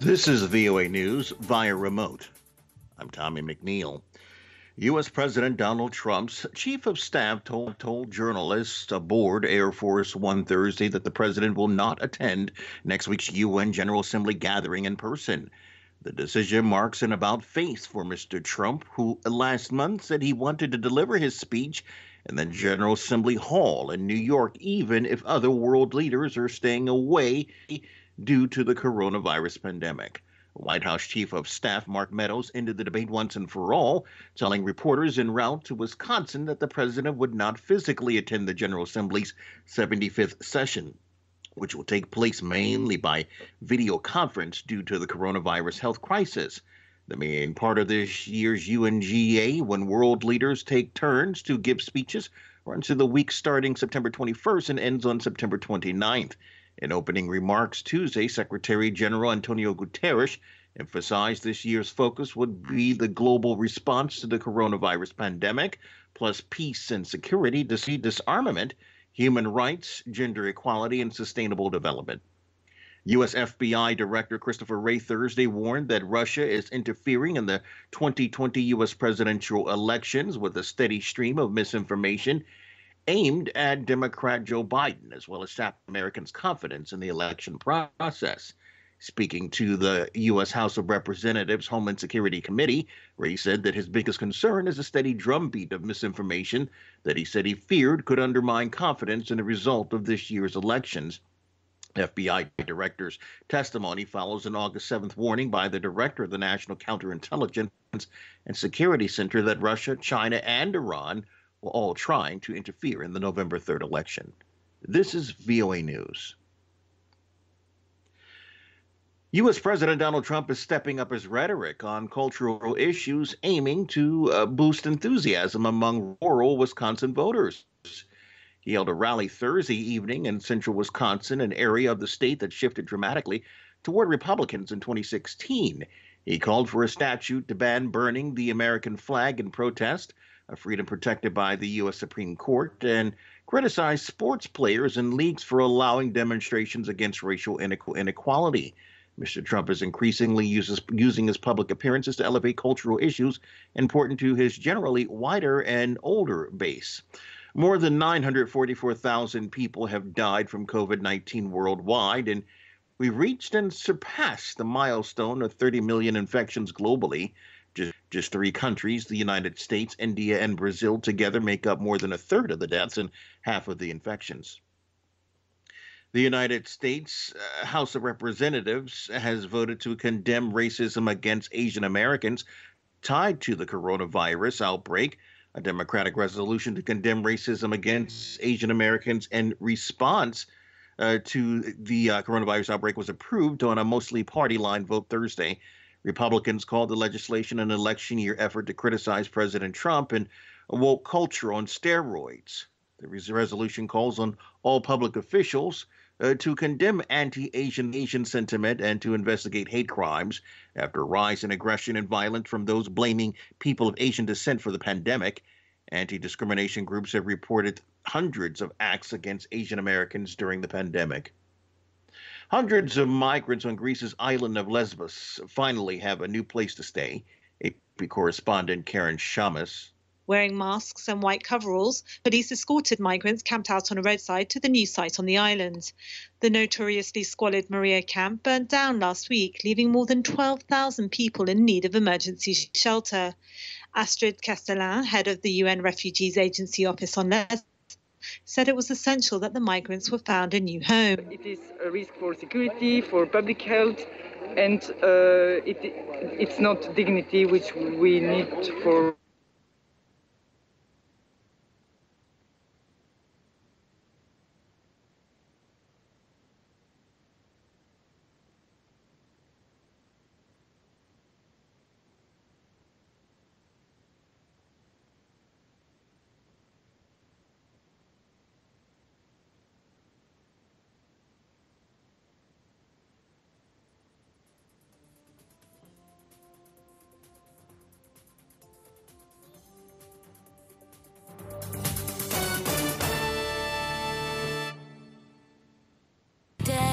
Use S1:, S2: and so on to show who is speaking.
S1: This is VOA News via remote. I'm Tommy McNeil. U.S. President Donald Trump's chief of staff told journalists aboard Air Force One Thursday that the president will not attend next week's UN General Assembly gathering in person. The decision marks an about face for Mr. Trump, who last month said he wanted to deliver his speech in the General Assembly Hall in New York, even if other world leaders are staying away due to the coronavirus pandemic. White House Chief of Staff Mark Meadows ended the debate once and for all, telling reporters en route to Wisconsin that the president would not physically attend the General Assembly's 75th session, which will take place mainly by video conference due to the coronavirus health crisis. The main part of this year's UNGA, when world leaders take turns to give speeches, runs through the week starting September 21st and ends on September 29th. In opening remarks Tuesday, Secretary General Antonio Guterres emphasized this year's focus would be the global response to the coronavirus pandemic, plus peace and security, disarmament, human rights, gender equality, and sustainable development. U.S. FBI Director Christopher Wray Thursday warned that Russia is interfering in the 2020 U.S. presidential elections with a steady stream of misinformation aimed at Democrat Joe Biden, as well as sap Americans' confidence in the election process. Speaking to the U.S. House of Representatives Homeland Security Committee, Wray said that his biggest concern is a steady drumbeat of misinformation that he said he feared could undermine confidence in the result of this year's elections. FBI director's testimony follows an August 7th warning by the director of the National Counterintelligence and Security Center that Russia, China, and Iran were all trying to interfere in the November 3rd election. This is VOA News. U.S. President Donald Trump is stepping up his rhetoric on cultural issues, aiming to boost enthusiasm among rural Wisconsin voters. He held a rally Thursday evening in central Wisconsin, an area of the state that shifted dramatically toward Republicans in 2016. He called for a statute to ban burning the American flag in protest, a freedom protected by the U.S. Supreme Court, and criticized sports players and leagues for allowing demonstrations against racial inequality. Mr. Trump is increasingly using his public appearances to elevate cultural issues important to his generally wider and older base. More than 944,000 people have died from COVID-19 worldwide, and we reached and surpassed the milestone of 30 million infections globally. Just three countries, the United States, India, and Brazil, together make up more than a third of the deaths and half of the infections. The United States House of Representatives has voted to condemn racism against Asian Americans tied to the coronavirus outbreak. A Democratic resolution to condemn racism against Asian Americans in response to the coronavirus outbreak was approved on a mostly party line vote Thursday. Republicans called the legislation an election year effort to criticize President Trump and woke culture on steroids. The resolution calls on all public officials to condemn anti-Asian sentiment and to investigate hate crimes after a rise in aggression and violence from those blaming people of Asian descent for the pandemic. Anti-discrimination groups have reported hundreds of acts against Asian Americans during the pandemic. Hundreds of migrants on Greece's island of Lesbos finally have a new place to stay. AP correspondent Karen Shamas.
S2: Wearing masks and white coveralls, police escorted migrants camped out on a roadside to the new site on the island. The notoriously squalid Moria camp burnt down last week, leaving more than 12,000 people in need of emergency shelter. Astrid Castellin, head of the UN Refugees Agency office on Lesbos, said it was essential that the migrants were found a new home.
S3: It is a risk for security, for public health, and it's not dignity which we need for